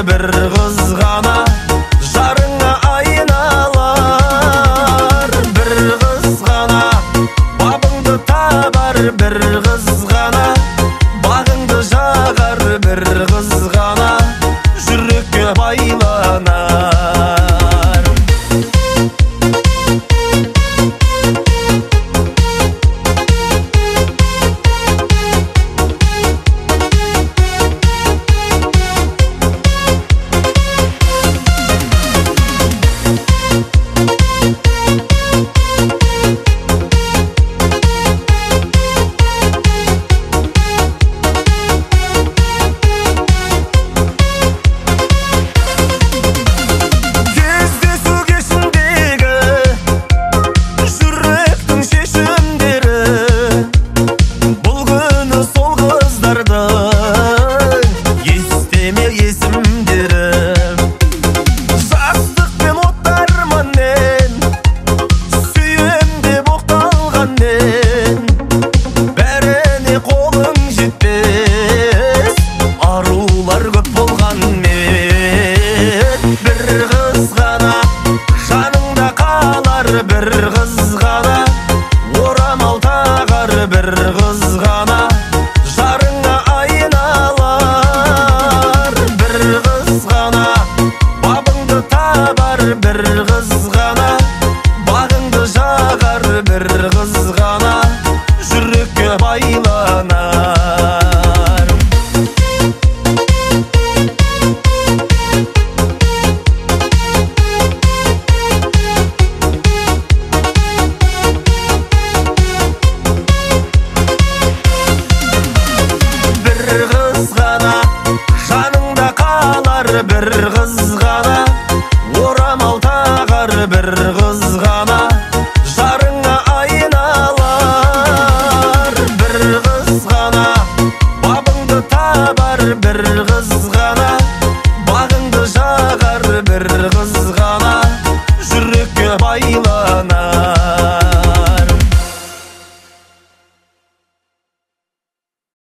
бір қыз ғана жарыңа айналар. Бір қыз ғана бабыңды табар, бір қыз ғана бағыңды жағар, бір қыз ғана жүрекке байланар. Бір қыз ғана орамал тағар, бір қыз ғана жарыңа айналар. Бір қыз ғана бабыңды табар, бір қыз ғана бағыңды жағар, бір қыз ғана жүрекке байланар. Бір қыз ғана орамал тағар, бір қыз ғана жарыңа айналар. Бір қыз ғана бабыңды табар, бір қыз ғана бағыңды жағар, бір қыз ғана жүрекке байланар.